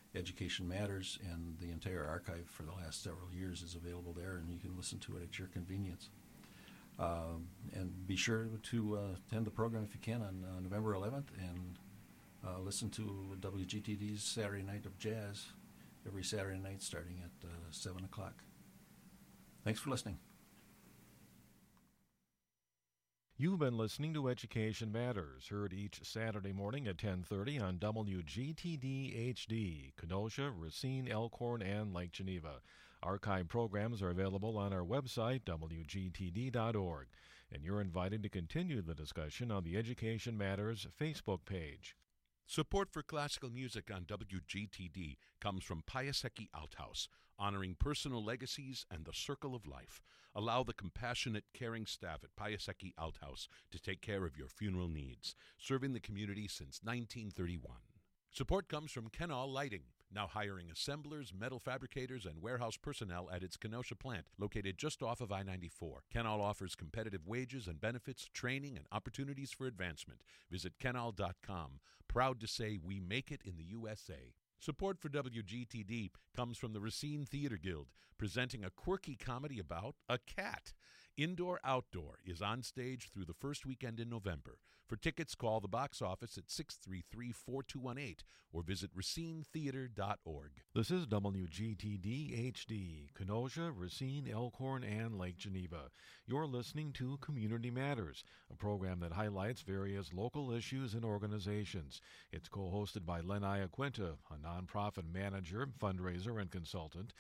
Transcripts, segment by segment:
Education Matters, and the entire archive for the last several years is available there, and you can listen to it at your convenience. And be sure to attend the program if you can on November 11th, and listen to WGTD's Saturday Night of Jazz every Saturday night starting at 7 o'clock. Thanks for listening. You've been listening to Education Matters, heard each Saturday morning at 10:30 on WGTD HD, Kenosha, Racine, Elkhorn, and Lake Geneva. Archive programs are available on our website, WGTD.org, and you're invited to continue the discussion on the Education Matters Facebook page. Support for classical music on WGTD comes from Piasecki Althouse, honoring personal legacies and the circle of life. Allow the compassionate, caring staff at Piasecki Althouse to take care of your funeral needs, serving the community since 1931. Support comes from Kenall Lighting, now hiring assemblers, metal fabricators, and warehouse personnel at its Kenosha plant, located just off of I-94. Kenall offers competitive wages and benefits, training, and opportunities for advancement. Visit Kenall.com. Proud to say we make it in the USA. Support for WGTD comes from the Racine Theater Guild, presenting a quirky comedy about a cat. Indoor Outdoor is on stage through the first weekend in November. For tickets, call the box office at 633-4218 or visit racinetheater.org. This is WGTD HD, Kenosha, Racine, Elkhorn, and Lake Geneva. You're listening to Community Matters, a program that highlights various local issues and organizations. It's co-hosted by Len Iaquinta, a nonprofit manager, fundraiser, and consultant,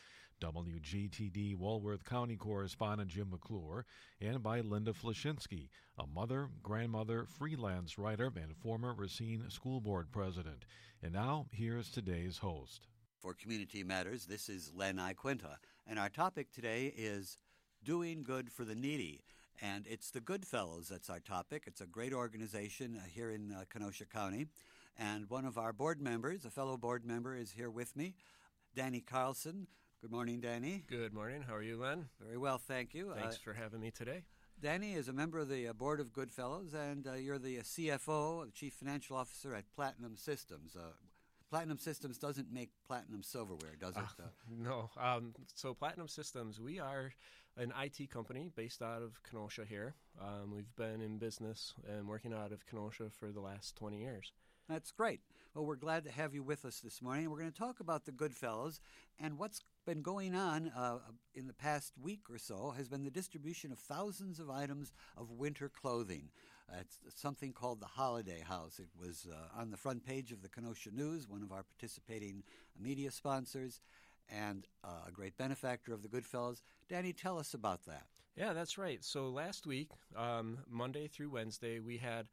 WGTD Walworth County correspondent Jim McClure, and by Linda Flashinsky, a mother, grandmother, freelance writer, and former Racine School Board president. And now, here's today's host. For Community Matters, this is Len Iaquinta, and our topic today is Doing Good for the Needy. And it's the Goodfellows that's our topic. It's a great organization here in Kenosha County. And one of our board members, a fellow board member, is here with me, Danny Carlson. Good morning, Danny. Good morning. How are you, Len? Very well, thank you. Thanks for having me today. Danny is a member of the Board of Goodfellows, and you're the CFO, the Chief Financial Officer at Platinum Systems. Platinum Systems doesn't make platinum silverware, does it? No. So Platinum Systems, we are an IT company based out of Kenosha here. We've been in business and working out of Kenosha for the last 20 years. That's great. Well, we're glad to have you with us this morning. We're going to talk about the Goodfellows, and what's been going on in the past week or so has been the distribution of thousands of items of winter clothing. It's something called the Holiday House. It was on the front page of the Kenosha News, one of our participating media sponsors, and a great benefactor of the Goodfellows. Danny, tell us about that. Yeah, that's right. So last week, Monday through Wednesday, we had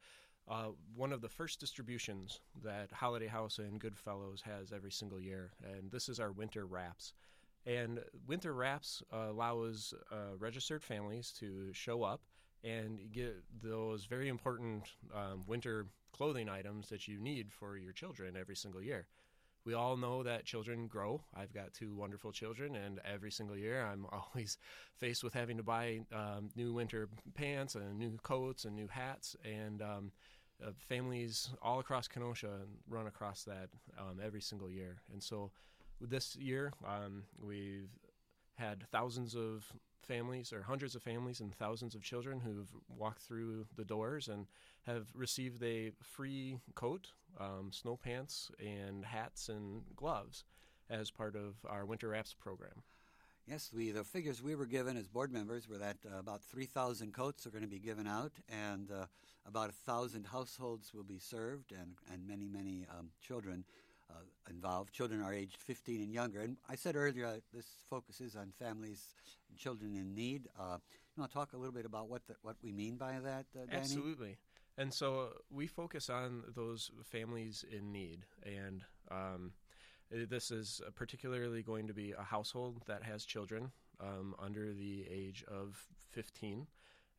one of the first distributions that Holiday House and Goodfellows has every single year, and this is our winter wraps. And winter wraps allows registered families to show up and get those very important winter clothing items that you need for your children every single year. We all know that children grow. I've got two wonderful children, and every single year I'm always faced with having to buy new winter pants and new coats and new hats, and families all across Kenosha run across that every single year. And so this year we've had thousands of families, or hundreds of families and thousands of children who've walked through the doors and have received a free coat, snow pants, and hats and gloves as part of our Winter Wraps program. Yes, the figures we were given as board members were that about 3,000 coats are going to be given out, and about 1,000 households will be served, and many, many children involved. Children are aged 15 and younger. And I said earlier this focuses on families and children in need. You want to talk a little bit about what we mean by that, Danny? Absolutely. And so we focus on those families in need. And this is particularly going to be a household that has children under the age of 15.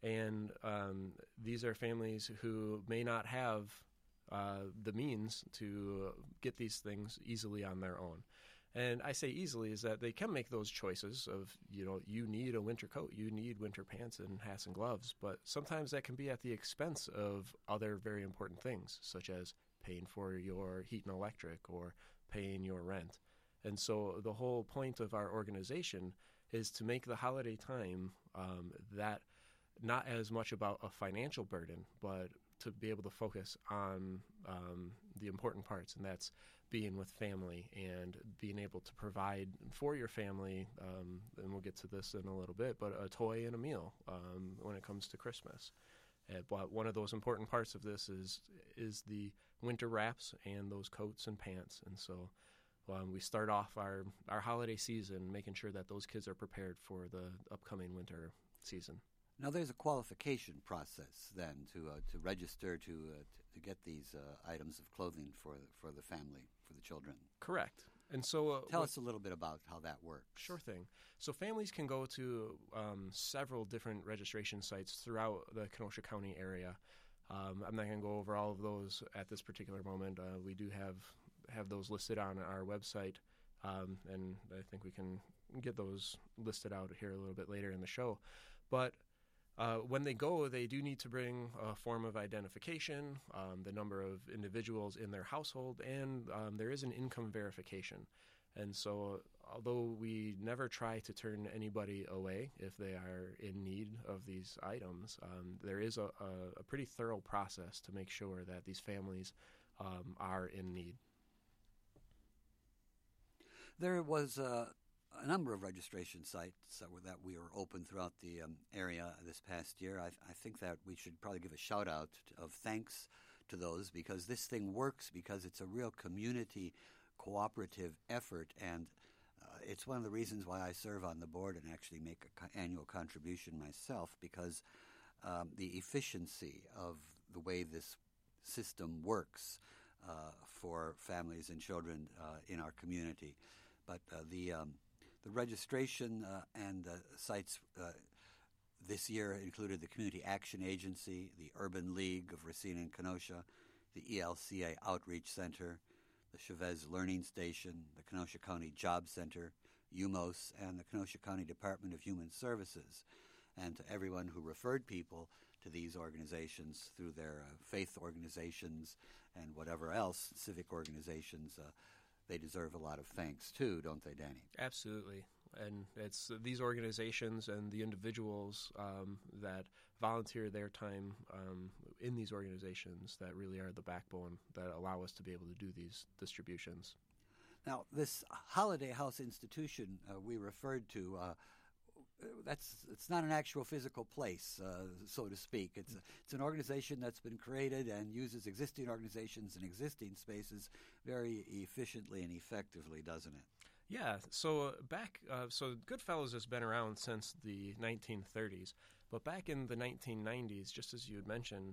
And these are families who may not have the means to get these things easily on their own. And I say easily is that they can make those choices of, you need a winter coat, you need winter pants and hats and gloves, but sometimes that can be at the expense of other very important things, such as paying for your heat and electric, or paying your rent. And so the whole point of our organization is to make the holiday time that not as much about a financial burden, but to be able to focus on the important parts, and that's being with family and being able to provide for your family, and we'll get to this in a little bit, but a toy and a meal when it comes to Christmas. But one of those important parts of this is the winter wraps and those coats and pants. And so we start off our holiday season making sure that those kids are prepared for the upcoming winter season. Now, there's a qualification process then to register to get these items of clothing for the family, for the children. Correct. And so tell us a little bit about how that works. Sure thing. So families can go to several different registration sites throughout the Kenosha County area. I'm not going to go over all of those at this particular moment. We do have those listed on our website, and I think we can get those listed out here a little bit later in the show. But when they go, they do need to bring a form of identification, the number of individuals in their household, and there is an income verification. And so although we never try to turn anybody away if they are in need of these items, there is a pretty thorough process to make sure that these families are in need. There was a number of registration sites that we were open throughout the area this past year. I think that we should probably give a shout out of thanks to those, because this thing works, because it's a real community cooperative effort, and it's one of the reasons why I serve on the board and actually make an annual contribution myself, because the efficiency of the way this system works for families and children in our community. But the registration and sites this year included the Community Action Agency, the Urban League of Racine and Kenosha, the ELCA Outreach Center, the Chavez Learning Station, the Kenosha County Job Center, UMOS, and the Kenosha County Department of Human Services. And to everyone who referred people to these organizations through their faith organizations and whatever else, civic organizations, they deserve a lot of thanks too, don't they, Danny? Absolutely. And it's these organizations and the individuals that volunteer their time in these organizations that really are the backbone that allow us to be able to do these distributions. Now, this Holiday House institution we referred to, it's not an actual physical place, so to speak. It's an organization that's been created and uses existing organizations and existing spaces very efficiently and effectively, doesn't it? Yeah. So so Goodfellows has been around since the 1930s, but back in the 1990s, just as you had mentioned,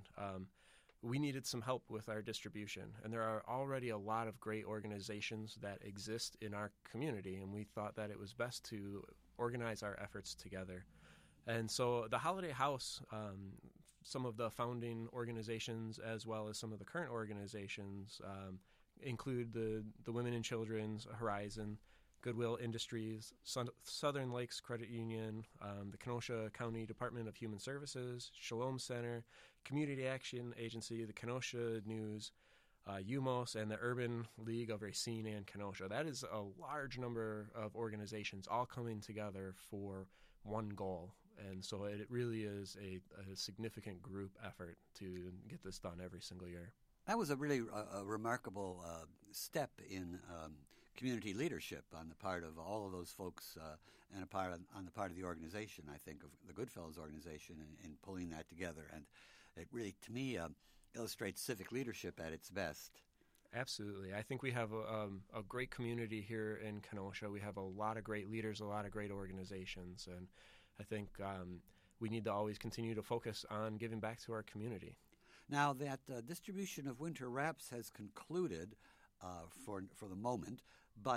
we needed some help with our distribution, and there are already a lot of great organizations that exist in our community, and we thought that it was best to organize our efforts together. And so the Holiday House, some of the founding organizations as well as some of the current organizations include the Women and Children's Horizon, Goodwill Industries, Southern Lakes Credit Union, the Kenosha County Department of Human Services, Shalom Center, Community Action Agency, the Kenosha News, UMOS, and the Urban League of Racine and Kenosha. That is a large number of organizations all coming together for one goal. And so it really is a significant group effort to get this done every single year. That was a really remarkable step in community leadership on the part of all of those folks and on the part of the organization, I think, of the Goodfellows organization in pulling that together. And it really, to me, illustrates civic leadership at its best. Absolutely. I think we have a great community here in Kenosha. We have a lot of great leaders, a lot of great organizations, and I think we need to always continue to focus on giving back to our community. Now that distribution of winter wraps has concluded for the moment, but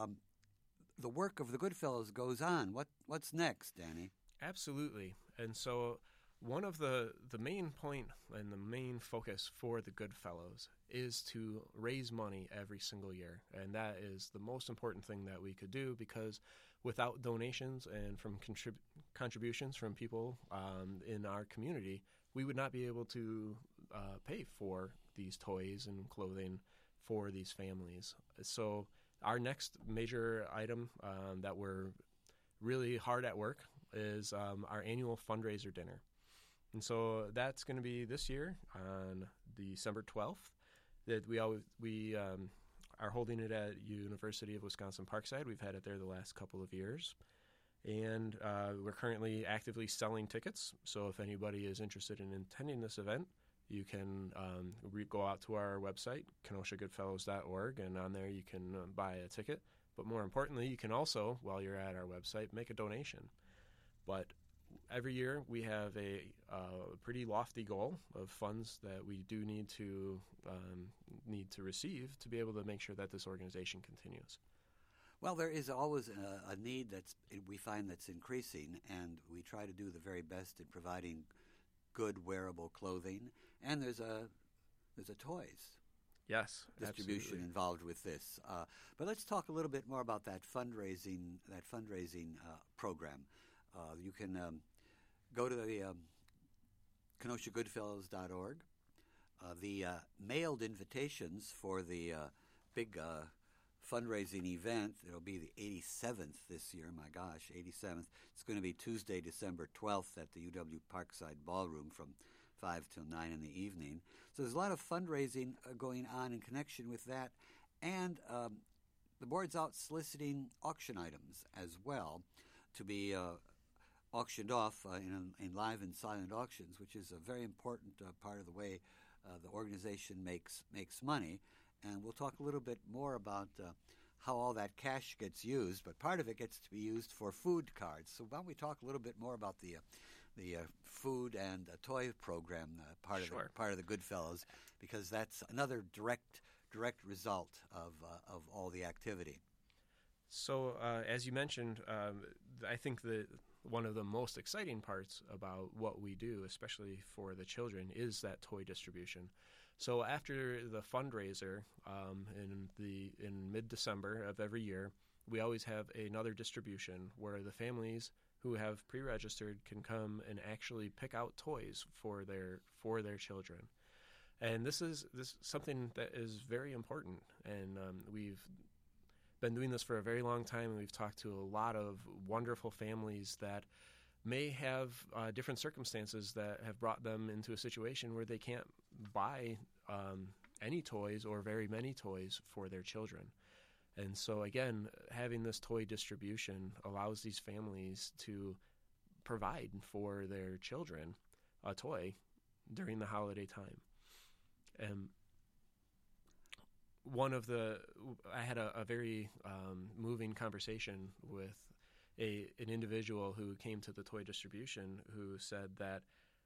the work of the Goodfellows goes on. What's next, Danny? Absolutely. And so one of the main point and the main focus for the Goodfellows is to raise money every single year. And that is the most important thing that we could do, because without donations and from contributions from people in our community, we would not be able to pay for these toys and clothing for these families. So our next major item that we're really hard at work is our annual fundraiser dinner. And so that's going to be this year on December 12th. That we are holding it at University of Wisconsin Parkside. We've had it there the last couple of years. And we're currently actively selling tickets. So if anybody is interested in attending this event, you can go out to our website, kenoshagoodfellows.org, and on there you can buy a ticket. But more importantly, you can also, while you're at our website, make a donation. But every year we have a pretty lofty goal of funds that we do need to receive to be able to make sure that this organization continues. Well, there is always a need we find that's increasing, and we try to do the very best in providing good wearable clothing. And there's a toys distribution absolutely involved with this. But let's talk a little bit more about that fundraising program. You can go to the KenoshaGoodfellows.org. The mailed invitations for the big fundraising event, it'll be the 87th this year, my gosh, 87th. It's going to be Tuesday, December 12th at the UW Parkside Ballroom from 5 till 9 in the evening. So there's a lot of fundraising going on in connection with that. And the board's out soliciting auction items as well to be auctioned off in live and silent auctions, which is a very important part of the way the organization makes money. And we'll talk a little bit more about how all that cash gets used, but part of it gets to be used for food cards. So why don't we talk a little bit more about the food and toy program, part of the Goodfellows, because that's another direct result of all the activity. So as you mentioned, I think that one of the most exciting parts about what we do, especially for the children, is that toy distribution. So after the fundraiser in mid-December of every year, we always have another distribution where the families who have pre-registered can come and actually pick out toys for their children. And this is something that is very important. And we've been doing this for a very long time, and we've talked to a lot of wonderful families that may have different circumstances that have brought them into a situation where they can't buy any toys or very many toys for their children. And so, again, having this toy distribution allows these families to provide for their children a toy during the holiday time. And I had a very moving conversation with an individual who came to the toy distribution who said that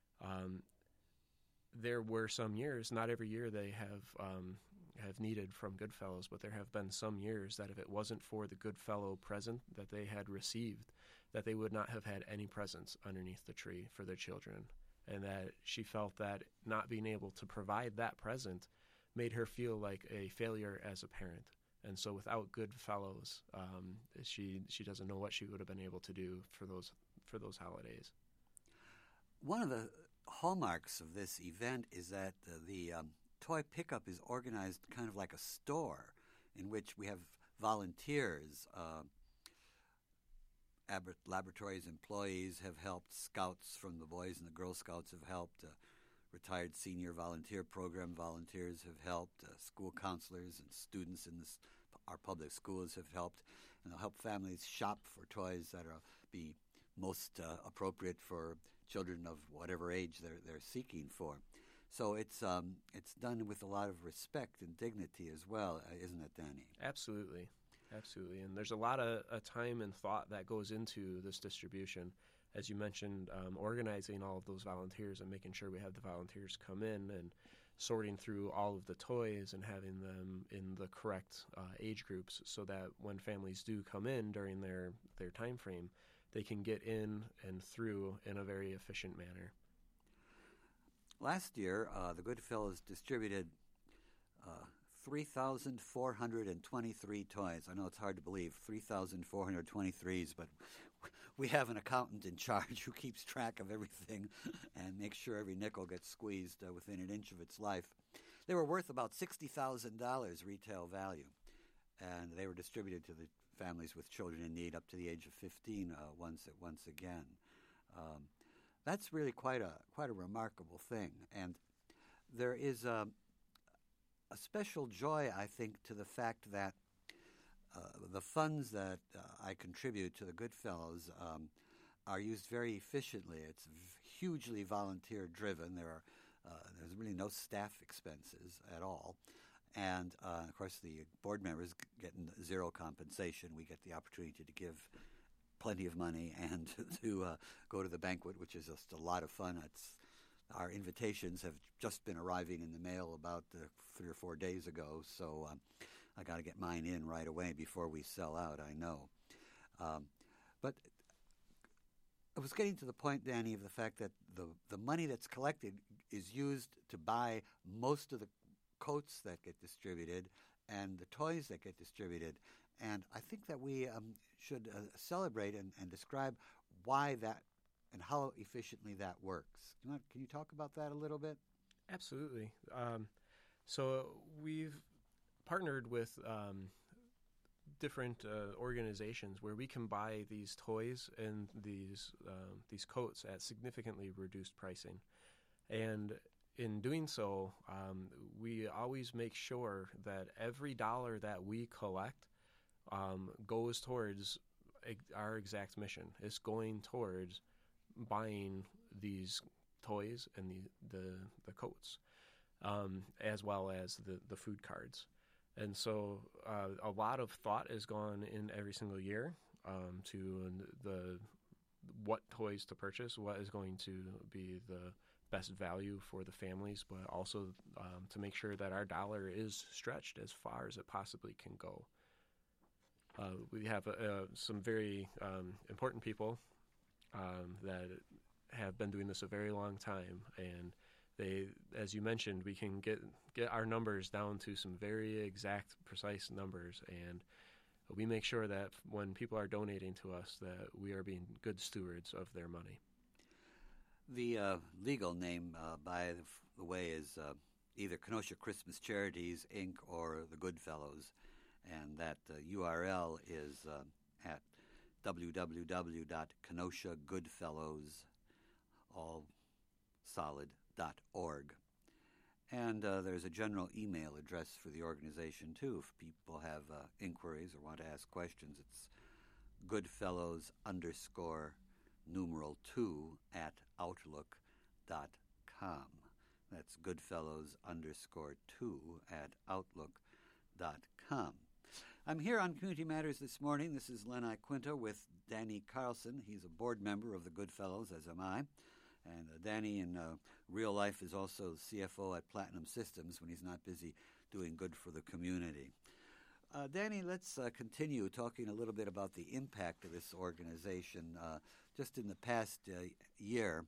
there were some years, not every year they have needed from Goodfellows, but there have been some years that if it wasn't for the Goodfellow present that they had received, that they would not have had any presents underneath the tree for their children, and that she felt that not being able to provide that present made her feel like a failure as a parent. And so without Goodfellows, she doesn't know what she would have been able to do for those holidays. One of the hallmarks of this event is that the toy pickup is organized kind of like a store in which we have volunteers. Abbott Laboratories employees have helped. Scouts from the Boys and the Girl Scouts have helped. Retired senior volunteer program volunteers have helped. School counselors and students in our public schools have helped. And they'll help families shop for toys that be most appropriate for children of whatever age they're seeking for. So it's done with a lot of respect and dignity as well, isn't it, Danny? Absolutely. And there's a lot of time and thought that goes into this distribution. As you mentioned, organizing all of those volunteers and making sure we have the volunteers come in and sorting through all of the toys and having them in the correct age groups so that when families do come in during their time frame, they can get in and through in a very efficient manner. Last year, the Goodfellows distributed 3,423 toys. I know it's hard to believe, 3,423s, but we have an accountant in charge who keeps track of everything and makes sure every nickel gets squeezed within an inch of its life. They were worth about $60,000 retail value, and they were distributed to the families with children in need up to the age of 15 once again. That's really quite a remarkable thing, and there is a special joy, I think, to the fact that the funds that I contribute to the Goodfellows are used very efficiently. It's hugely volunteer-driven. There's really no staff expenses at all. And, of course, the board members get zero compensation. We get the opportunity to give plenty of money and to go to the banquet, which is just a lot of fun. Our invitations have just been arriving in the mail about 3 or 4 days ago, so I got to get mine in right away before we sell out, I know. But I was getting to the point, Danny, of the fact that the money that's collected is used to buy most of the coats that get distributed and the toys that get distributed. And I think that we should celebrate and describe why that and how efficiently that works. Can you talk about that a little bit? Absolutely. So we've partnered with different organizations where we can buy these toys and these coats at significantly reduced pricing. And in doing so, we always make sure that every dollar that we collect goes towards our exact mission. It's going towards buying these toys and the coats, as well as the food cards. And so a lot of thought has gone in every single year to what toys to purchase, what is going to be the best value for the families, but also to make sure that our dollar is stretched as far as it possibly can go. We have some very important people that have been doing this a very long time, and they, as you mentioned, we can get our numbers down to some very exact, precise numbers, and we make sure that when people are donating to us that we are being good stewards of their money. The legal name, by the way, is either Kenosha Christmas Charities, Inc., or the Goodfellows, and that URL is at www.kenoshagoodfellows.org. And there's a general email address for the organization, too. If people have inquiries or want to ask questions, it's goodfellows_2@outlook.com. That's goodfellows_2@outlook.com. I'm here on Community Matters this morning. This is Len Quinta with Danny Carlson. He's a board member of the Goodfellows, as am I. And Danny, in real life, is also CFO at Platinum Systems when he's not busy doing good for the community. Danny, let's continue talking a little bit about the impact of this organization. Just in the past year,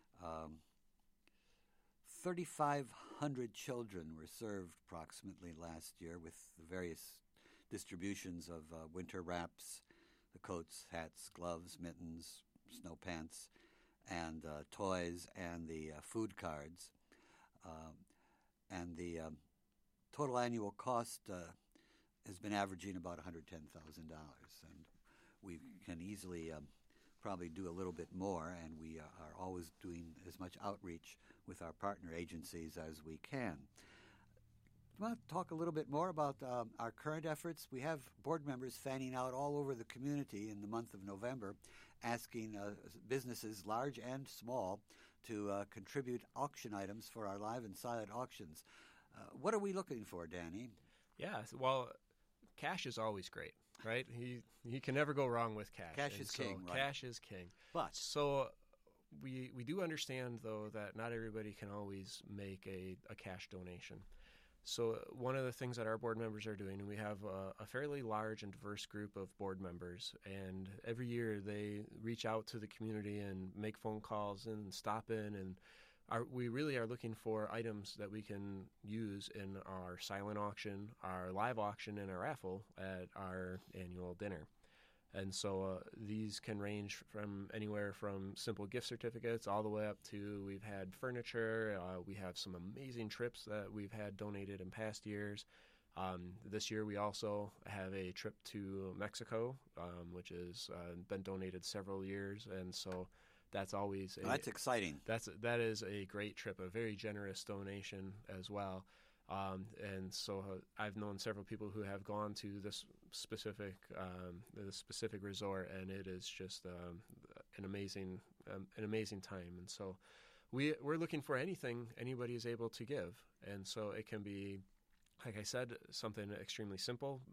3,500 children were served approximately last year with the various distributions of winter wraps, the coats, hats, gloves, mittens, snow pants, and toys, and the food cards. And the total annual cost has been averaging about $110,000. And we can easily probably do a little bit more, and we are always doing as much outreach with our partner agencies as we can. I want to talk a little bit more about our current efforts. We have board members fanning out all over the community in the month of November, asking businesses, large and small, to contribute auction items for our live and silent auctions. What are we looking for, Danny? Yeah, well, cash is always great, right? You can never go wrong with cash. Cash is king, right? Cash is king. But so we do understand, though, that not everybody can always make a cash donation. So one of the things that our board members are doing, and we have a fairly large and diverse group of board members, and every year they reach out to the community and make phone calls and stop in, and we really are looking for items that we can use in our silent auction, our live auction, and our raffle at our annual dinner. And so these can range from anywhere from simple gift certificates all the way up to we've had furniture. We have some amazing trips that we've had donated in past years. This year we also have a trip to Mexico, which has been donated several years, and so that's always that's exciting. That is a great trip, a very generous donation as well. And so I've known several people who have gone to this specific resort, and it is just an amazing time. And so we're looking for anything anybody is able to give, and so it can be, like I said, something extremely simple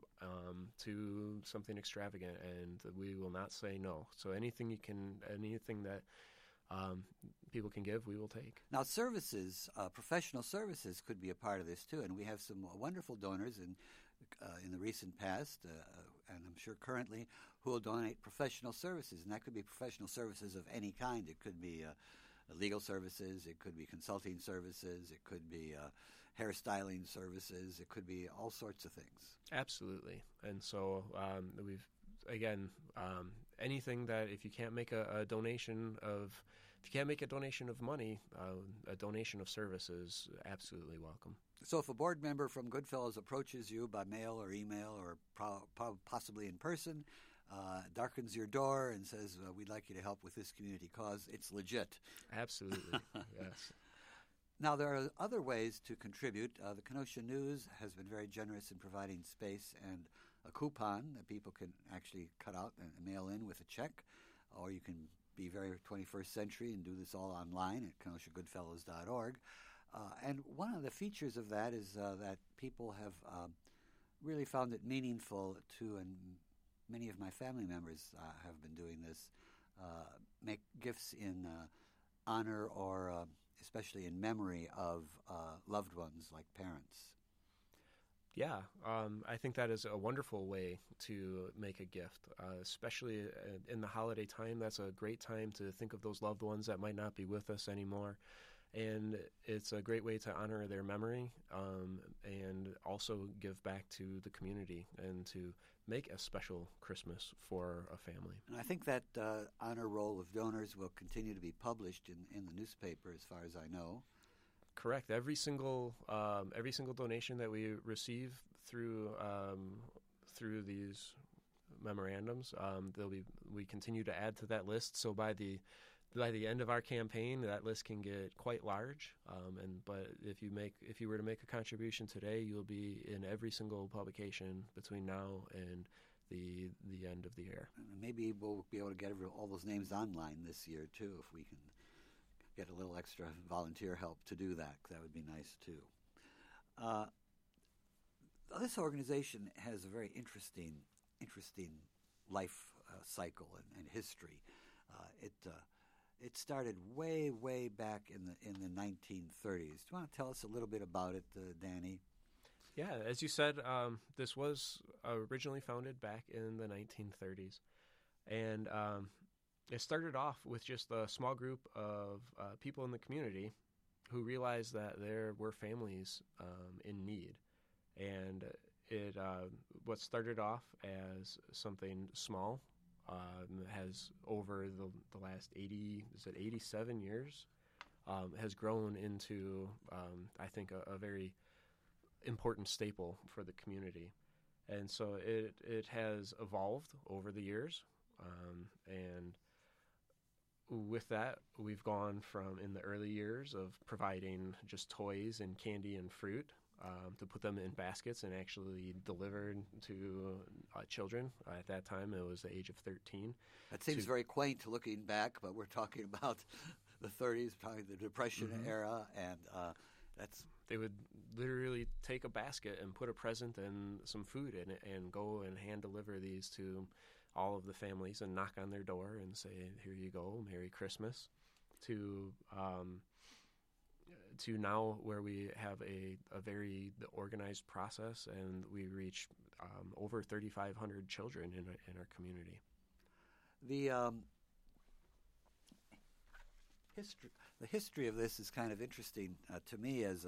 to something extravagant, and we will not say no. So anything that people can give, we will take. Now, services, professional services could be a part of this too, and we have some wonderful donors in the recent past, and I'm sure currently, who will donate professional services, and that could be professional services of any kind. It could be legal services, it could be consulting services, it could be hairstyling services, it could be all sorts of things. Absolutely, and so we've anything that if you can't make a donation of money, a donation of services, absolutely welcome. So if a board member from Goodfellows approaches you by mail or email or possibly in person, darkens your door and says, we'd like you to help with this community cause, it's legit. Absolutely, yes. Now, there are other ways to contribute. The Kenosha News has been very generous in providing space and a coupon that people can actually cut out and mail in with a check, or you can be very 21st century and do this all online at kenoshagoodfellows.org. And one of the features of that is that people have really found it meaningful to, and many of my family members have been doing this, make gifts in honor or especially in memory of loved ones like parents. Yeah, I think that is a wonderful way to make a gift, especially in the holiday time. That's a great time to think of those loved ones that might not be with us anymore. And it's a great way to honor their memory and also give back to the community and to make a special Christmas for a family. And I think that honor roll of donors will continue to be published in the newspaper as far as I know. Correct. Every single donation that we receive through these memorandums, we continue to add to that list. So by the end of our campaign, that list can get quite large. But if you were to make a contribution today, you'll be in every single publication between now and the end of the year. And maybe we'll be able to get all those names online this year too, if we can get a little extra volunteer help to do that. That would be nice too. This organization has a very interesting life cycle and history. It started way back in the 1930s. Do you want to tell us a little bit about it, Danny? Yeah, as you said, this was originally founded back in the 1930s, and it started off with just a small group of people in the community who realized that there were families in need. And it what started off as something small has over the last 87 years has grown into, I think, a very important staple for the community. And so it has evolved over the years, and with that, we've gone from, in the early years, of providing just toys and candy and fruit to put them in baskets and actually delivered to children. At that time, it was the age of 13. That seems very quaint looking back, but we're talking about the 30s, probably the Depression era, and that's... They would literally take a basket and put a present and some food in it and go and hand deliver these to all of the families and knock on their door and say, here you go, Merry Christmas, to now where we have a very organized process, and we reach over 3,500 children in our community. The history of this is kind of interesting to me as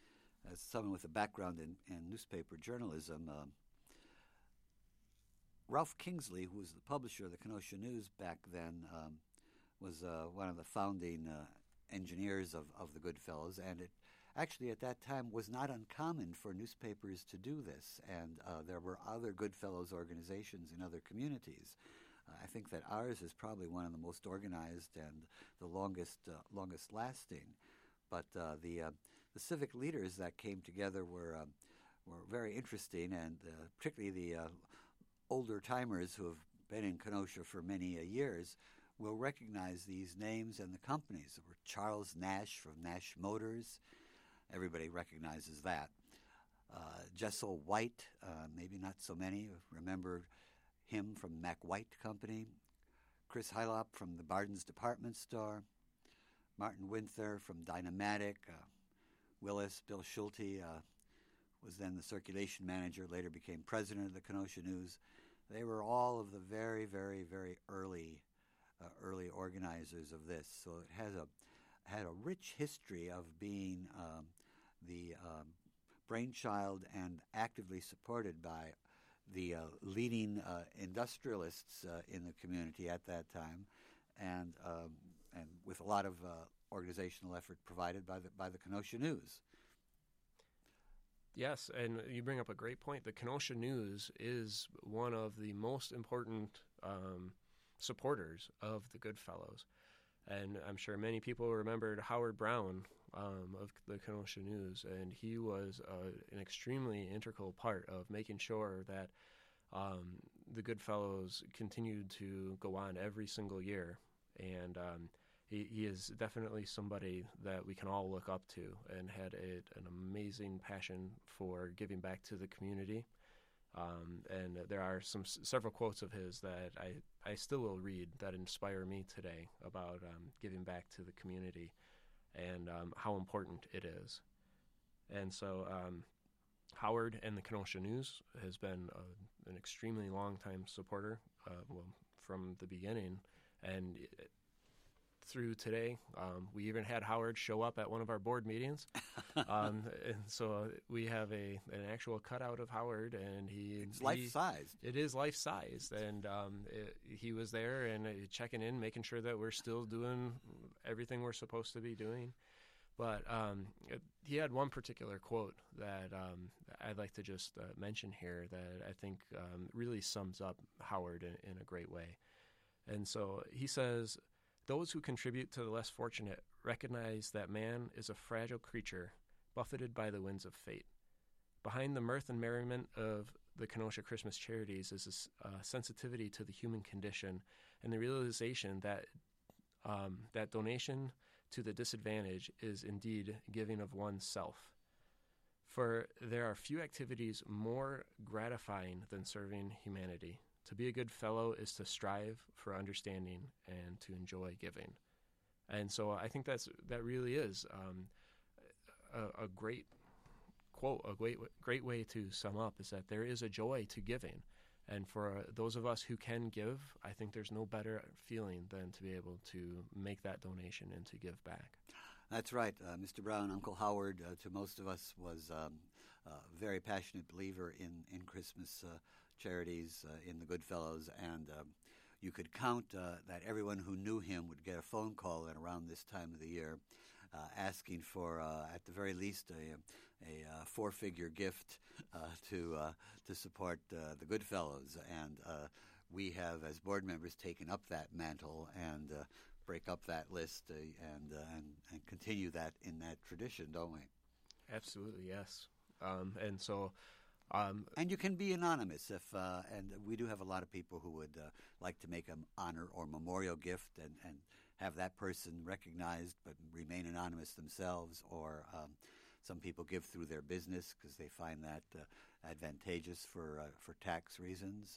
someone with a background in newspaper journalism. Ralph Kingsley, who was the publisher of the Kenosha News back then, was one of the founding engineers of the Goodfellows, and it actually at that time was not uncommon for newspapers to do this, and there were other Goodfellows organizations in other communities. I think that ours is probably one of the most organized and the longest lasting. But the civic leaders that came together were very interesting, and particularly the older timers who have been in Kenosha for many years will recognize these names and the companies. There were Charles Nash from Nash Motors. Everybody recognizes that. Jessel White, maybe not so many remember him from Mack White Company. Chris Hylop from the Barden's Department Store. Martin Winther from Dynamatic. Bill Schulte was then the circulation manager, later became president of the Kenosha News. They were all of the very, very, very early organizers of this. So it had a rich history of being the brainchild and actively supported by the leading industrialists in the community at that time, and with a lot of organizational effort provided by the Kenosha News. Yes, and you bring up a great point. The Kenosha News is one of the most important supporters of the Goodfellows. And I'm sure many people remembered Howard Brown of the Kenosha News, and he was an extremely integral part of making sure that the Goodfellows continued to go on every single year. And he is definitely somebody that we can all look up to, and had an amazing passion for giving back to the community. And there are several quotes of his that I still will read that inspire me today about giving back to the community and how important it is. And so Howard and the Kenosha News has been an extremely long-time supporter from the beginning. And through today, we even had Howard show up at one of our board meetings, and so we have an actual cutout of Howard, and it's life-sized. It is life-sized, and he was there and checking in, making sure that we're still doing everything we're supposed to be doing. But he had one particular quote that I'd like to just mention here that I think really sums up Howard in a great way. And so he says, "Those who contribute to the less fortunate recognize that man is a fragile creature buffeted by the winds of fate. Behind the mirth and merriment of the Kenosha Christmas Charities is a sensitivity to the human condition and the realization that that donation to the disadvantaged is indeed giving of oneself. For there are few activities more gratifying than serving humanity. To be a good fellow is to strive for understanding and to enjoy giving." And so I think that really is a great quote, a great way to sum up, is that there is a joy to giving. And for those of us who can give, I think there's no better feeling than to be able to make that donation and to give back. That's right. Mr. Brown, Uncle Howard, to most of us, was a very passionate believer in Christmas charities, in the Goodfellows, and you could count that everyone who knew him would get a phone call at around this time of the year asking for, at the very least, a four-figure gift to support the Goodfellows. And we have, as board members, taken up that mantle and break up that list and continue that in that tradition, don't we? Absolutely, yes. And so... and you can be anonymous and we do have a lot of people who would like to make an honor or memorial gift and have that person recognized but remain anonymous themselves, or some people give through their business because they find that advantageous for tax reasons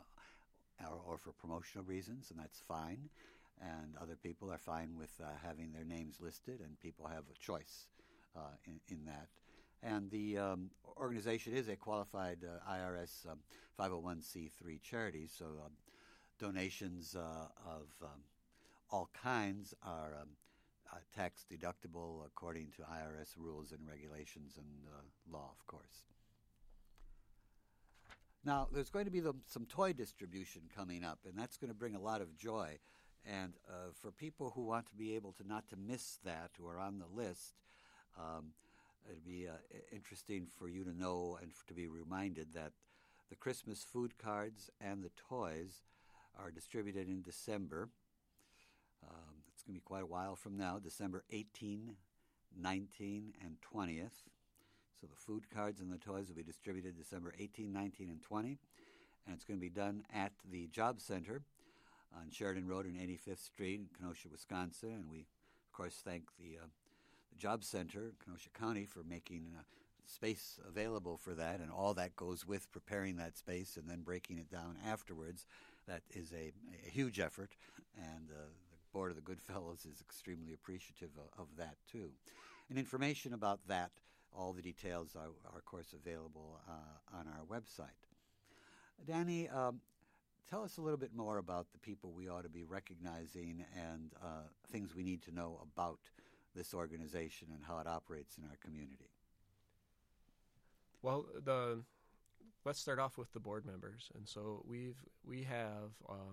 or for promotional reasons, and that's fine. And other people are fine with having their names listed, and people have a choice in that. And the organization is a qualified IRS 501c3 charity, so donations of all kinds are tax deductible according to IRS rules and regulations and law, of course. Now, there's going to be some toy distribution coming up, and that's going to bring a lot of joy. And for people who want to be able to not to miss that, who are on the list, it'd be interesting for you to know and to be reminded that the Christmas food cards and the toys are distributed in December. It's going to be quite a while from now, December 18, 19, and 20th. So the food cards and the toys will be distributed December 18, 19, and 20. And it's going to be done at the Job Center on Sheridan Road and 85th Street in Kenosha, Wisconsin. And we, of course, thank the Job Center, Kenosha County, for making space available for that, and all that goes with preparing that space and then breaking it down afterwards. That is a huge effort, and the Board of the Goodfellows is extremely appreciative of that, too. And information about that, all the details are of course, available on our website. Danny, tell us a little bit more about the people we ought to be recognizing and things we need to know about this organization and how it operates in our community. Well, let's start off with the board members, and so we have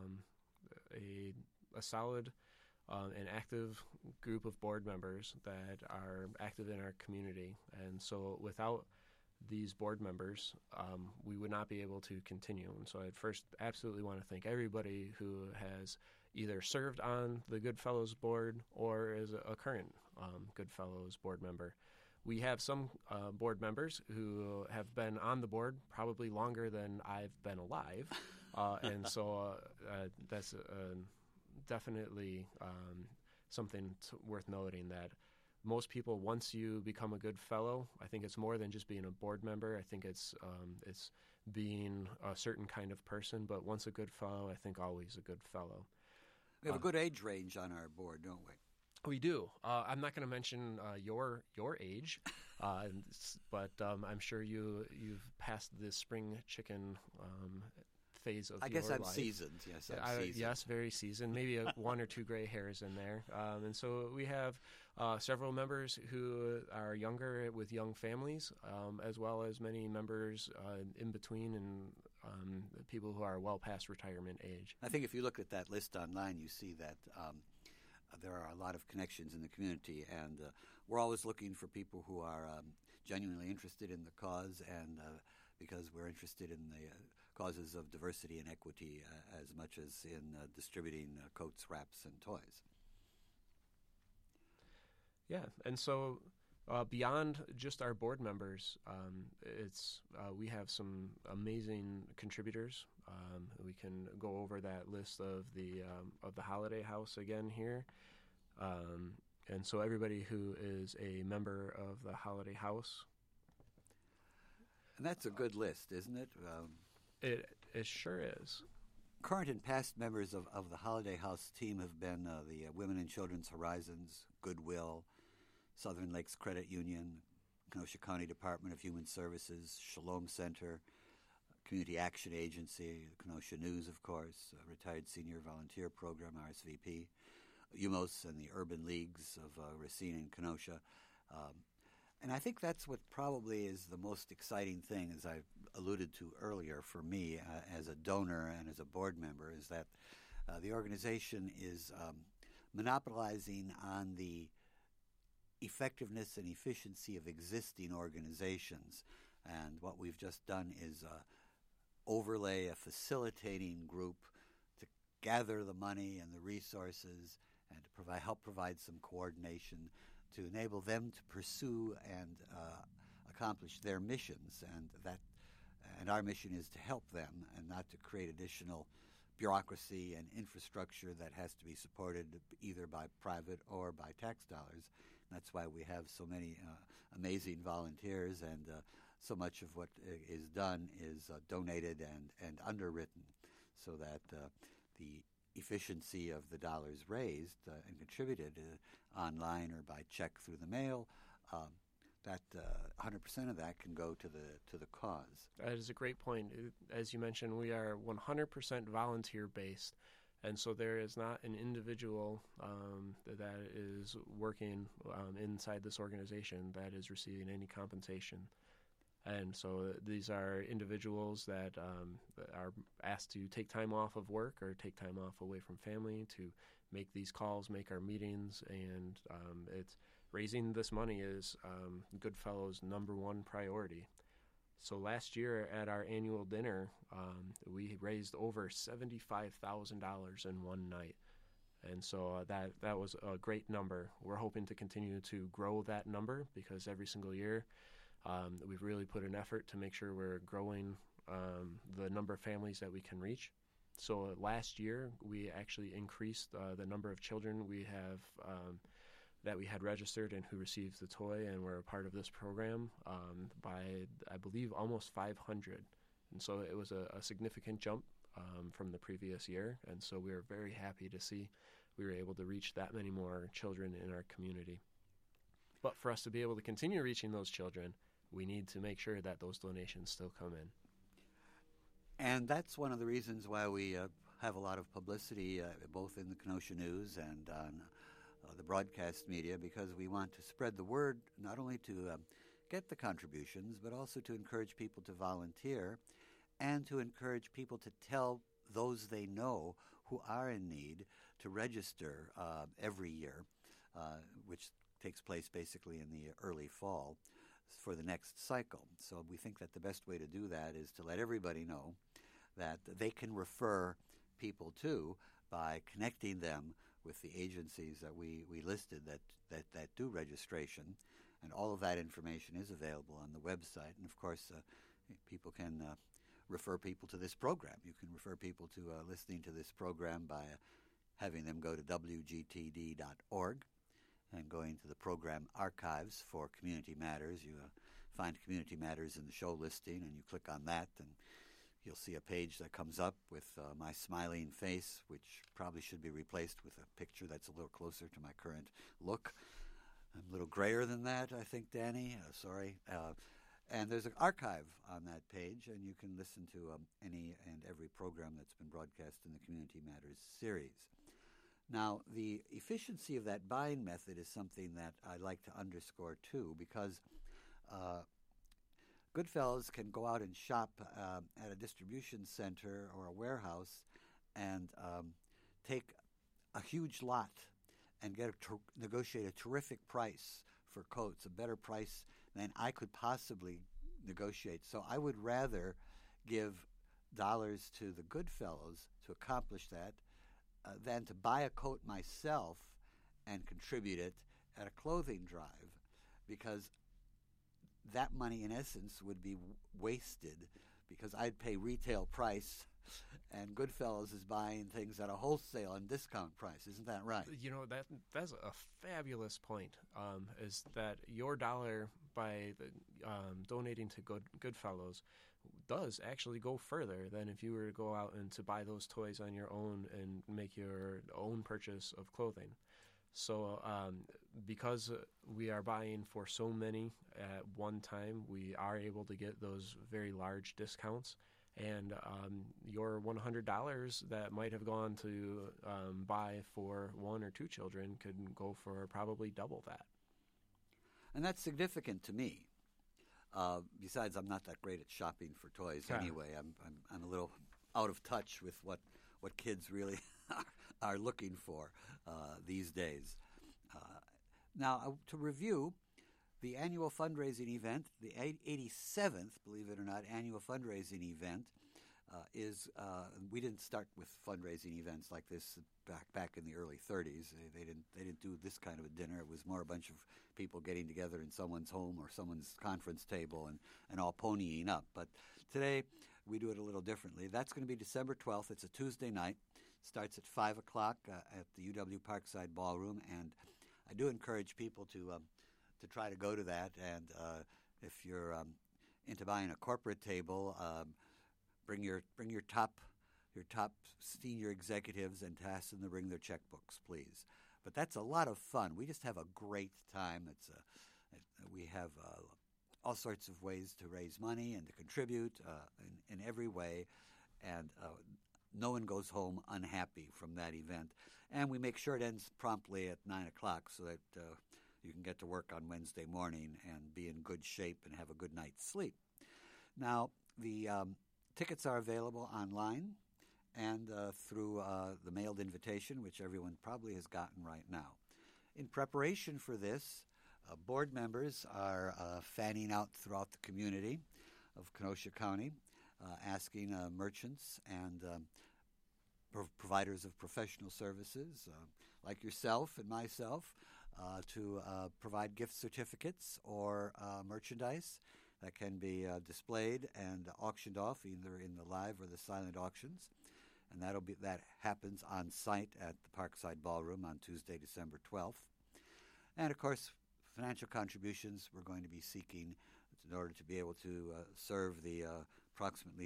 a solid and active group of board members that are active in our community, and so without these board members, we would not be able to continue. And so I'd first absolutely want to thank everybody who has either served on the Goodfellows board or is a current Goodfellows board member. We have some board members who have been on the board probably longer than I've been alive, and so that's definitely something worth noting, that most people, once you become a good fellow, I think it's more than just being a board member. I think it's being a certain kind of person, but once a good fellow, I think always a good fellow. We have a good age range on our board, don't we? We do. I'm not going to mention your age, but I'm sure you've passed the spring chicken phase of your life. I guess I'm seasoned. Yes, I'm seasoned. Yes, very seasoned. Maybe one or two gray hairs in there. And so we have several members who are younger with young families, as well as many members in between and people who are well past retirement age. I think if you look at that list online, you see that there are a lot of connections in the community, and we're always looking for people who are genuinely interested in the cause, and because we're interested in the causes of diversity and equity as much as in distributing coats, wraps, and toys. Yeah, and so beyond just our board members, we have some amazing contributors. We can go over that list of the Holiday House again here. And so everybody who is a member of the Holiday House. And that's a good list, isn't it? It sure is. Current and past members of the Holiday House team have been the Women and Children's Horizons, Goodwill, Southern Lakes Credit Union, Kenosha County Department of Human Services, Shalom Center, Community Action Agency, Kenosha News, of course, Retired Senior Volunteer Program, RSVP, UMOS and the Urban Leagues of Racine and Kenosha. And I think that's what probably is the most exciting thing, as I alluded to earlier, for me as a donor and as a board member, is that the organization is monopolizing on the effectiveness and efficiency of existing organizations. And what we've just done is overlay a facilitating group to gather the money and the resources and to help provide some coordination to enable them to pursue and accomplish their missions. And our mission is to help them and not to create additional bureaucracy and infrastructure that has to be supported either by private or by tax dollars. And that's why we have so many amazing volunteers, and so much of what is done is donated and underwritten, so that the efficiency of the dollars raised and contributed online or by check through the mail, that 100% of that can go to the cause. That is a great point. As you mentioned, we are 100% volunteer based, and so there is not an individual that is working inside this organization that is receiving any compensation. And so these are individuals that are asked to take time off of work or take time off away from family to make these calls, make our meetings, and it's raising this money is Goodfellows' number one priority. So last year at our annual dinner, we raised over $75,000 in one night. And so that was a great number. We're hoping to continue to grow that number because every single year we've really put an effort to make sure we're growing the number of families that we can reach. So last year we actually increased the number of children we have that we had registered and who received the toy and were a part of this program by, I believe, almost 500. And so it was a significant jump from the previous year. And so we were very happy to see we were able to reach that many more children in our community. But for us to be able to continue reaching those children, we need to make sure that those donations still come in. And that's one of the reasons why we have a lot of publicity both in the Kenosha News and on the broadcast media, because we want to spread the word not only to get the contributions, but also to encourage people to volunteer and to encourage people to tell those they know who are in need to register every year, which takes place basically in the early fall for the next cycle. So we think that the best way to do that is to let everybody know that they can refer people to by connecting them with the agencies that we listed that do registration. And all of that information is available on the website. And of course, people can refer people to this program. You can refer people to listening to this program by having them go to wgtd.org and going to the program archives for Community Matters. You find Community Matters in the show listing, and you click on that, and you'll see a page that comes up with my smiling face, which probably should be replaced with a picture that's a little closer to my current look. I'm a little grayer than that, I think, Danny. Sorry. And there's an archive on that page, and you can listen to any and every program that's been broadcast in the Community Matters series. Now, the efficiency of that buying method is something that I'd like to underscore, too, because Goodfellows can go out and shop at a distribution center or a warehouse and take a huge lot and negotiate a terrific price for coats, a better price than I could possibly negotiate. So I would rather give dollars to the Goodfellows to accomplish that than to buy a coat myself and contribute it at a clothing drive, because that money, in essence, would be wasted because I'd pay retail price and Goodfellows is buying things at a wholesale and discount price. Isn't that right? You know, that's a fabulous point, is that your dollar by donating to Goodfellows does actually go further than if you were to go out and to buy those toys on your own and make your own purchase of clothing. So because we are buying for so many at one time, we are able to get those very large discounts. And your $100 that might have gone to buy for one or two children could go for probably double that. And that's significant to me. Besides, I'm not that great at shopping for toys anyway. I'm a little out of touch with what kids really are looking for these days. Now, to review, the annual fundraising event, the 87th, believe it or not, annual fundraising event is. We didn't start with fundraising events like this back in the early 30s. They didn't do this kind of a dinner. It was more a bunch of people getting together in someone's home or someone's conference table and all ponying up. But today we do it a little differently. That's going to be December 12th. It's a Tuesday night. Starts at 5 o'clock at the UW Parkside Ballroom, and I do encourage people to try to go to that. And if you're into buying a corporate table, bring your top senior executives and ask them to bring their checkbooks, please. But that's a lot of fun. We just have a great time. We have all sorts of ways to raise money and to contribute in every way, and no one goes home unhappy from that event. And we make sure it ends promptly at 9 o'clock so that you can get to work on Wednesday morning and be in good shape and have a good night's sleep. Now, the tickets are available online and through the mailed invitation, which everyone probably has gotten right now. In preparation for this, board members are fanning out throughout the community of Kenosha County, asking merchants and providers of professional services like yourself and myself to provide gift certificates or merchandise that can be displayed and auctioned off either in the live or the silent auctions. And that happens on site at the Parkside Ballroom on Tuesday, December 12th. And of course, financial contributions we're going to be seeking in order to be able to serve the approximately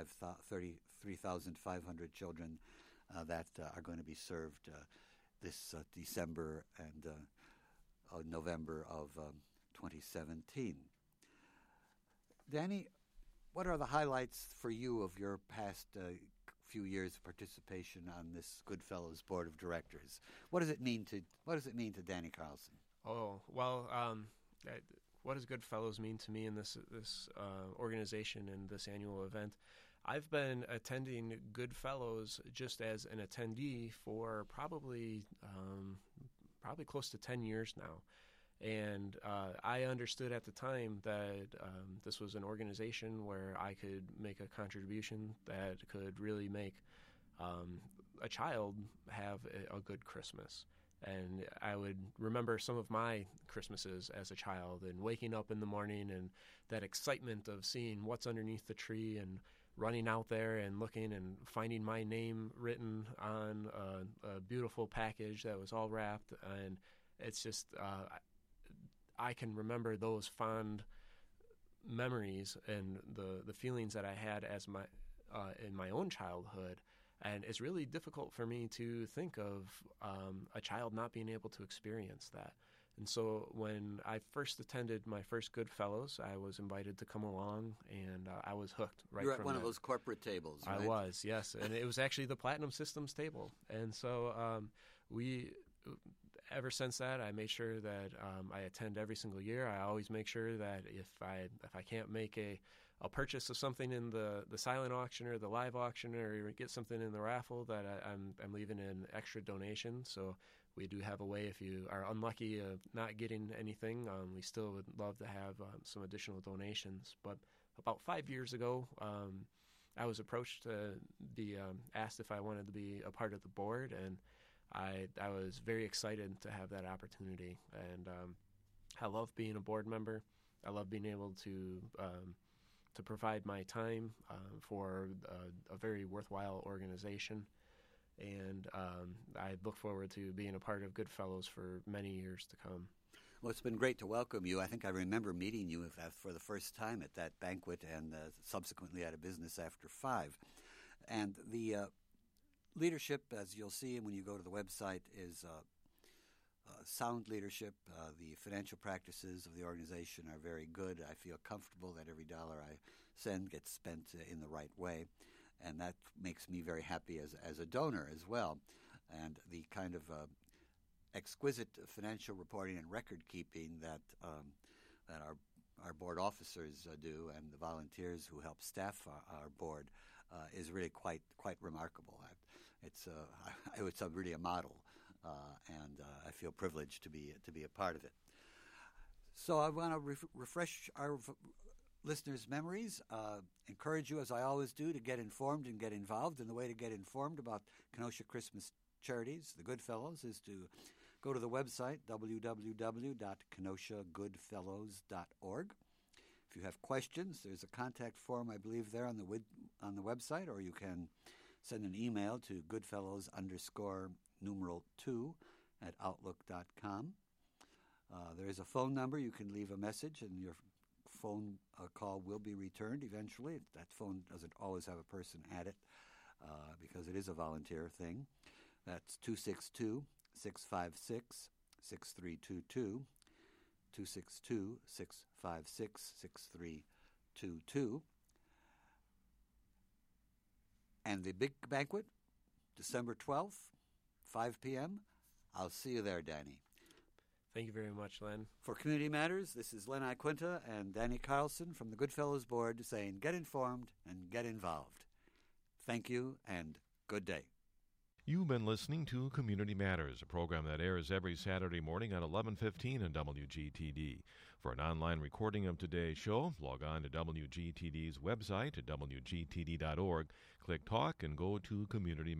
33,500 children that are going to be served this December and November of 2017. Danny, what are the highlights for you of your past few years of participation on this Goodfellows Board of Directors? What does it mean to Danny Carlson? Oh, well, what does Goodfellows mean to me in this organization and this annual event? I've been attending Goodfellows just as an attendee for probably close to 10 years now. And I understood at the time that this was an organization where I could make a contribution that could really make a child have a good Christmas. And I would remember some of my Christmases as a child and waking up in the morning and that excitement of seeing what's underneath the tree and running out there and looking and finding my name written on a beautiful package that was all wrapped. And it's just, I can remember those fond memories and the feelings that I had as in my own childhood. And it's really difficult for me to think of a child not being able to experience that. And so when I first attended my first Goodfellows, I was invited to come along, and I was hooked right from You were at one of those corporate tables, right? I was, yes. And it was actually the Platinum Systems table. And so ever since that, I made sure that I attend every single year. I always make sure that if I can't make a purchase of something in the silent auction or the live auction or get something in the raffle, that I'm leaving an extra donation. So we do have a way, if you are unlucky not getting anything, we still would love to have some additional donations. But about 5 years ago, I was approached to be asked if I wanted to be a part of the board, and I was very excited to have that opportunity. And I love being a board member. I love being able to provide my time for a very worthwhile organization. And I look forward to being a part of Goodfellows for many years to come. Well, it's been great to welcome you. I think I remember meeting you for the first time at that banquet and subsequently at a business after 5. And the leadership, as you'll see when you go to the website, is sound leadership. The financial practices of the organization are very good. I feel comfortable that every dollar I send gets spent in the right way, and that makes me very happy as a donor as well. And the kind of exquisite financial reporting and record keeping that our board officers do, and the volunteers who help staff our board, is really quite remarkable. It's really a model, and I feel privileged to be a part of it. So I want to refresh our listeners' memories, encourage you, as I always do, to get informed and get involved. And the way to get informed about Kenosha Christmas charities, the Goodfellows, is to go to the website, www.kenoshagoodfellows.org. If you have questions, there's a contact form, I believe, there on the website, or you can send an email to goodfellows_2@outlook.com. There is a phone number. You can leave a message, and your phone call will be returned eventually. That phone doesn't always have a person at it because it is a volunteer thing. That's 262-656-6322, 262-656-6322. And the big banquet, December 12th, 5 p.m. I'll see you there, Danny. Thank you very much, Len. For Community Matters, this is Len Iquinta and Danny Carlson from the Goodfellows Board saying get informed and get involved. Thank you and good day. You've been listening to Community Matters, a program that airs every Saturday morning at 11:15 on WGTD. For an online recording of today's show, log on to WGTD's website at WGTD.org, click Talk, and go to Community